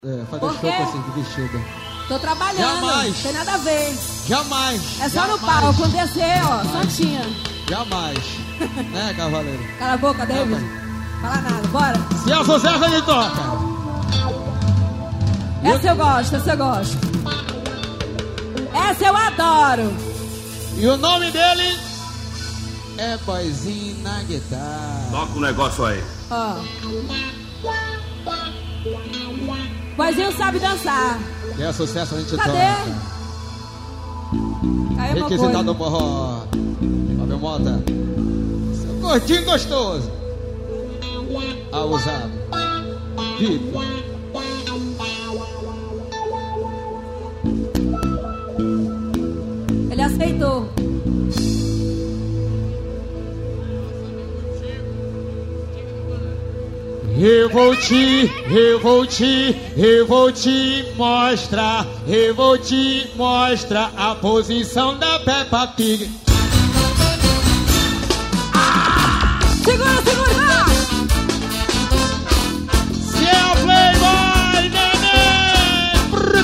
Fazer show assim de vestido. Tô trabalhando, Jamais. não tem nada a ver. Jamais. É só jamais. no palco, descer, ó, santinha. Jamais. Né, cavaleiro? Cala a boca, David. Fala nada, bora. Se é o José, ele toca. Essa eu gosto, essa eu gosto. Essa eu adoro. E o nome dele é Boizinho na guitarra. Toca um negócio aí. Ó. Boizinho sabe dançar. Que é sucesso, a gente Cadê? toca. Aí é uma Requisitado coisa. do forró. Fábio Mota. Seu gordinho gostoso. Abusado. VIP. Ele aceitou. Eu vou te mostrar, a posição da Peppa Pig. Segura, segura, vai! Se é o Playboy, neném!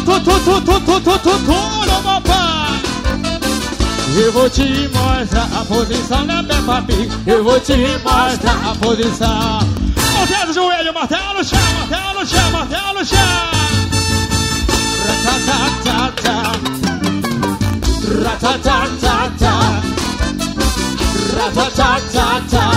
No papai! Eu vou te mostrar a posição da Peppa Pig. Eu vou te mostrar a posição. Mãozinha do joelho, martelo no chão, martelo no chão, martelo no chão. Ratatatata, ratatatata, ratatatata,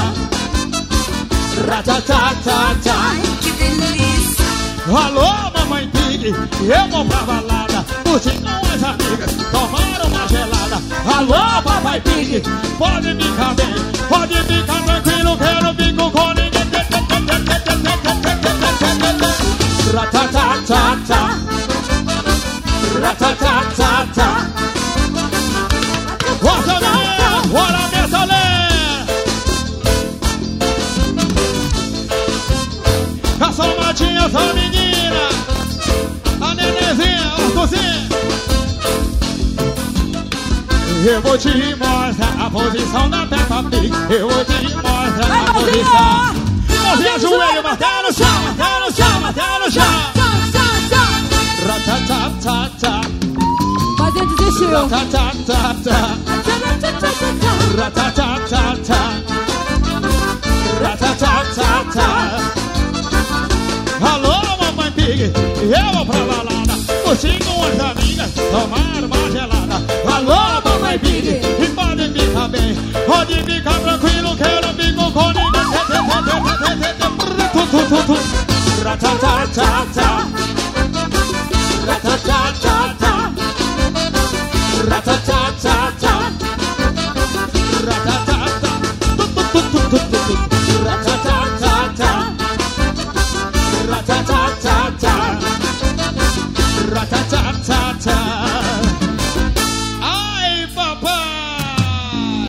ratatatata. Ai, que delícia! Alô, mamãe Pig, eu vou pra balada, curtir com as amigas, tomar uma gelada. Alô, papai Pig, pode ficar bem, pode ficar tranquilo, que eu não fico com ninguém. Ratatatata, ratatatata. Bora, né? Bora, Metalé! A Salmadinha, essa menina, a nenezinha, o Arthurzinho. Eu vou te mostrar a posição da Peppa Pig. Eu vou te mostrar a posição. Mãozinha, joelho, martelo no chão, martelo no chão, martelo no chão. Ratatatata, Boizinho desistiu. ratatatata, ratatatata, ratatatata. Alô, mamãe Pig, eu vou pra balada, curtir com as amigas, tomar uma gelada. Alô, mamãe Pig, e pode ficar bem, pode ficar tranquilo, que eu não fico com ninguém. Ratatatata, ratatatata, ratatatata, ratatata, ratatata, ratatata, ratatata.